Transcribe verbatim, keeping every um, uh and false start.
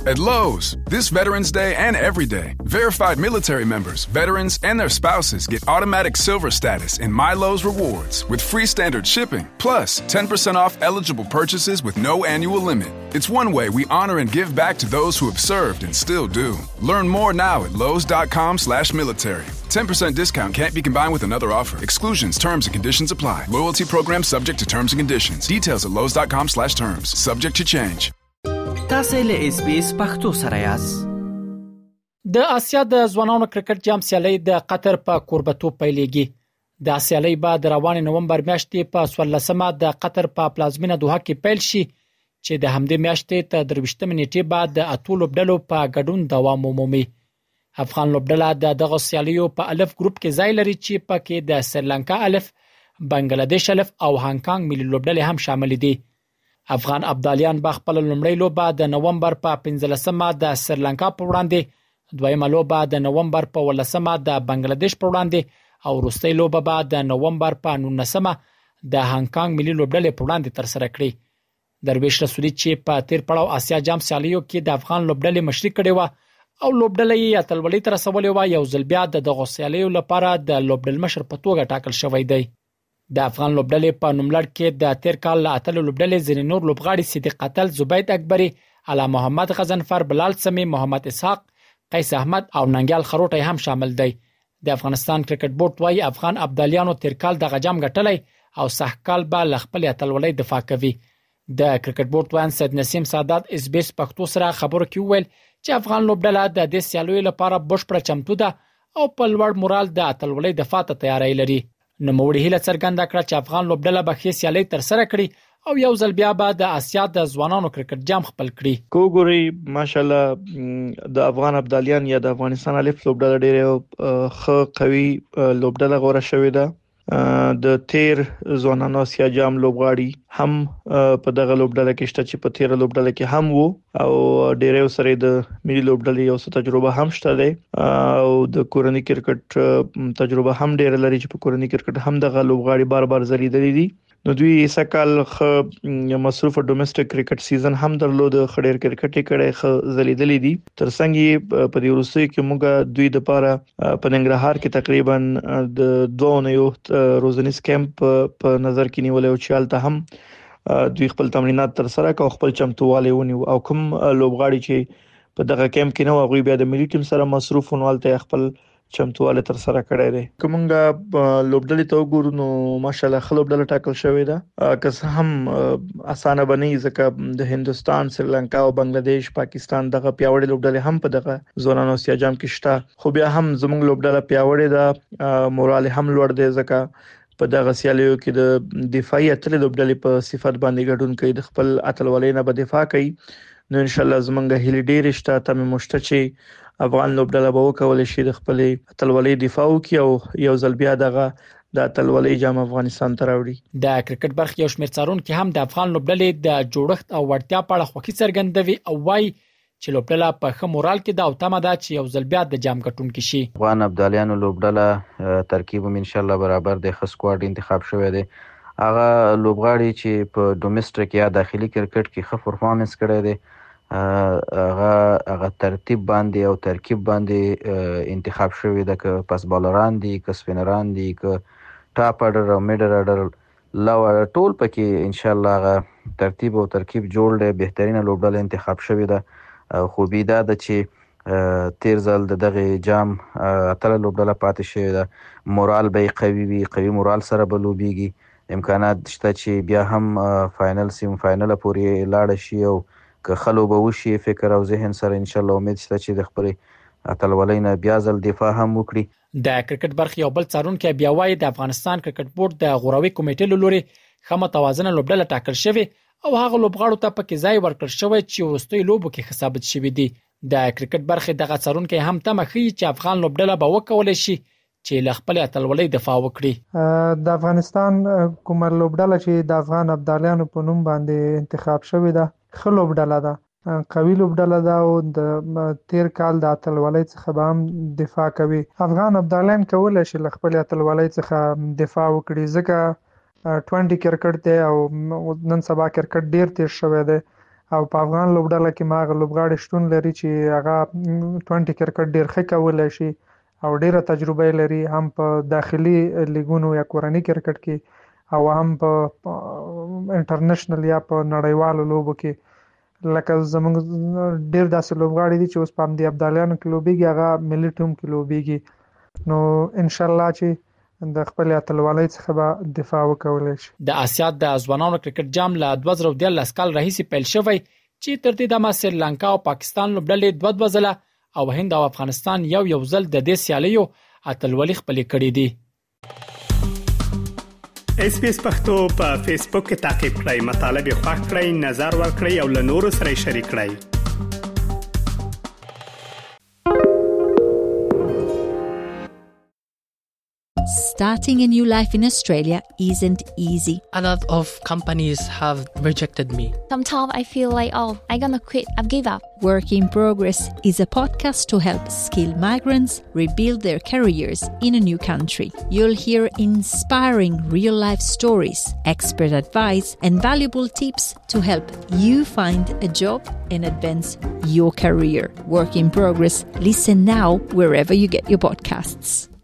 At Lowe's, this Veterans Day and every day, verified military members, veterans, and their spouses get automatic silver status in My Lowe's Rewards with free standard shipping, plus ten percent off eligible purchases with no annual limit. It's one way we honor and give back to those who have served and still do. Learn more now at lowes.com slash military. ten percent discount can't be combined with another offer. Exclusions, terms, and conditions apply. Loyalty program subject to terms and conditions. Details at lowes.com slash terms. Subject to change. تاسو له اس بي اس پختو سره یاست. د آسیا د ځوانانو کرکټ جام سیالي د قطر په کوربتو پیلېږي. د سیالي بعد روان نومبر میاشتې په څوارلسمه د قطر په پلازمینه دوحه کې پیل شي چې د همدې میاشتې ته درویشتمه نیټې بعد د اتو لوبډلو په ګډون دوام ومومي. افغان لوبډله د دغه سیالیو په الف ګروپ کې ځای لري چې پکې د سریلانکا الف، بنگلاديش الف او هانګ کانګ ملي لوبډلې هم شامل دي. افغان ابدالیان په خپل لومړی لوبه د نومبر په پنځلسمه د سریلانکا په وړاندې، دویمه لوبه د نومبر په ولسمه د بنگلاديش په وړاندې او وروستۍ لوبه به د نومبر په نولسمه د هانګ کانګ ملي لوبډلې په وړاندې ترسره کړي. درویش رسولي چې په تیر پړاو آسیا جام سیالیو کې د افغان لوبډلې مشري کړې و او لوبډلې یې اتلولۍ ته رسولې و، یو ځل بیا د دغه سیالیو لپاره د لوبډل مشر په توګه ټاکل شوی دی. د افغان لوبډلې په نوملړ کې د تیر کال له اتلو لوبډلې ځینې نور لوبغاړي صدیق قتل، زبید اکبري، علا محمد غضنفر، بلال سمي، محمد اسحاق، قیس احمد او ننګیال خروټی هم شامل دی. د افغانستان کرکټ بورډ وايي افغان ابدالیانو تیر کال د غجام ګټلې او سحکال به له خپل اتلولۍ دفاع کوي. د کرکټ بورډ وان سید نسیم سادات اس بي اس پښتو سره خبرو کې ویل چې افغان لوبډله د دې سیالیو لپاره بشپړه چمتو ده او په لوړ مورال د اتلولۍ دفاع ته تیاری لري. نوموړي هیله څرګنده کړه چې افغان لوبډله به ښې سیالۍ ترسره کړي او یو ځل بیا به د آسیا د ځوانانو کرکټ جام خپل کړي. کوګوري ماشاءالله د افغان ابدالیان یا د افغانستان الف لوبډله ډېره ښه قوي لوبډله غوړه شوې ده. د تیر ځوانانو آسیا جام لوبغاړي هم په دغه لوبډله کې شته چې په تیر لوبډله کې هم وو او ډېر سره د ملي لوبډلې یو څه تجربه هم شته ده او د کورنۍ کرکټ تجربه هم ډېر لري چې په کورنۍ کرکټ هم دغه لوبغاړي بار بار زلیدلي دي. نو دوی سکهال خ مصروف ډومېسټک کرکټ سیزن هم درلود، خډیر کرکټ کړي خ زلیدلې دي. ترڅنګ په دې وروستي کې موږ دوی د پاره په ننګرهار کې تقریبا د دوه نه روزنیز کیمپ په نظر کې نیولې او چې الته هم دوی خپل تمرینات تر سره کوي، خپل چمتووالی ونیو او کوم لوبغاړي چې په دغه کیمپ کې نو هغه بیا د ملي ټیم سره مصروف ونوالته خپل چمتواله تر سره کړی دی. کومنګ لوبډلې ته وګورو نو ماشاالله خلوبډله ټاکل شوې ده، که هم اسانه بنئ ځکه د هندستان، سریلانکا او بنگلاديش، پاکستان دغه پیاوړې لوبډلې هم په دغه ځوانانو آسیا جام کې شته، خو بیا هم زموږ لوبډله پیاوړې ده، مورال هم لوړ دی ځکه په دغه سیالیو کې د دفاعي اتلې لوبډلې په صفت باندې ګډون کوي، د خپل اتلولۍ نه به دفاع کوي. نو ان شاء الله زمونږ هیله ډېر شته ته مشته چې افغان لوبډله به وکولای شي د خپل اتلولۍ دفاع وکړي او یو ځل بیا دغه د اتلولۍ جام افغانستان ته راوړي. د کرکټ برخه یو شمېر څارونکو هم د افغان لوبډلې د جوړښت او وړتیا په اړه خوښي څرګندوي او وايي چې لوبډله په ښه مورال کې د او تمه ده چې یو ځل بیا د جام ګټونکي شي. افغان ابدالیانو لوبډله ترکیب هم ان شاء الله برابر د ښه سکواډ انتخاب شوی دی. هغه لوبغاړي چې په ډومېسټک یا داخلي کرکټ کې ښه پرفارمنس کړی دی، هغه هغه ترتیب باندې او ترکیب باندې انتخاب شوی ده، که پاس بالران دي، که سپینران دي، که ټاپ اډر او میډل اډر لو ټول پکې ان شاء الله هغه ترتیب او ترکیب جوړ دی. بهترینه لوبډله انتخاب شوی ده. خوبي دا ده چې تیر ځل د دغه جام اتله لوبډله پاتې شوی ده، مورال به قوي وي، قوي مورال سره به لوبیږي، امکانات شته چې بیا هم فائنل سیم فائنل پورې لاړ شي او که خلو به وشي فکر او ذهن سره ان شاء الله امید شته چې د خپل اتلولۍ نه بیا ځل دفاع هم وکړي. د کرکټ برخه یو بل څارونکي بیا وايي د افغانستان کرکټ بورډ د غوراوي کمیټې له لوري ښه متوازنه لوبډله ټاکل شوې او هغه لوبغاړو ته پکې ځای ورکړل شوی چې وروستۍ لوبو کې ښه ثابت شوي دي. د کرکټ برخه دغه څارونکي هم تمه ښیي چې افغان لوبډله به وکولای شي چې له خپل اتلولۍ دفاع وکړي. د افغانستان کومه لوبډله چې د افغان ابدالیانو په نوم باندې انتخاب شوې ده ښه لوبډله ده، قوي لوبډله ده او د تیر کال د اتلولۍ څخه به هم دفاع کوي. افغان ابدالیان کولای شي له خپل اتلولۍ څخه دفاع وکړي ځکه ټوینټي کرکټ دی او نن سبا کرکټ ډیر تیز شوی دی، او په افغان لوبډله کې ما غ لوبغاړي شتون لري چې هغه بیست کرکټ ډیر ښه کولای شي او ډیره تجربه لري هم په داخلي لیګونو یا کورنۍ کرکټ کې او هم په انټرنیشنل یا په نړیوالو لوبو کې لکه زموږ ډیر داسې لوبغاړي دي چې اوس په همدې ابدالیانو کې لوبېږي هغه ملي ټیم کې لوبېږي نو ان شاء الله چې د خپل اتلوالۍ څخه به دفاع وکولای شي. د آسیا د ځوانانو کرکټ جام له دوه زره دیارلس کال راهیسې پیل شوی چې تر دې دمه سریلانکا او پاکستان لوبډلې دوه دوه ځله او هند او افغانستان یو یو ځل د دې سیالیو اتلولي خپلې کړې دي. اس پی اس پختو په فیسبوک کې تا کې پلی مطلب یو فاک کړئ نظر ور کړئ او له نورو سره شریک کړئ. Starting a new life in Australia isn't easy. A lot of companies have rejected me. Sometimes I feel like, oh, I'm gonna quit, I've give up. Work in Progress is a podcast to help skilled migrants rebuild their careers in a new country. You'll hear inspiring real-life stories, expert advice, and valuable tips to help you find a job and advance your career. Work in Progress. Listen now wherever you get your podcasts.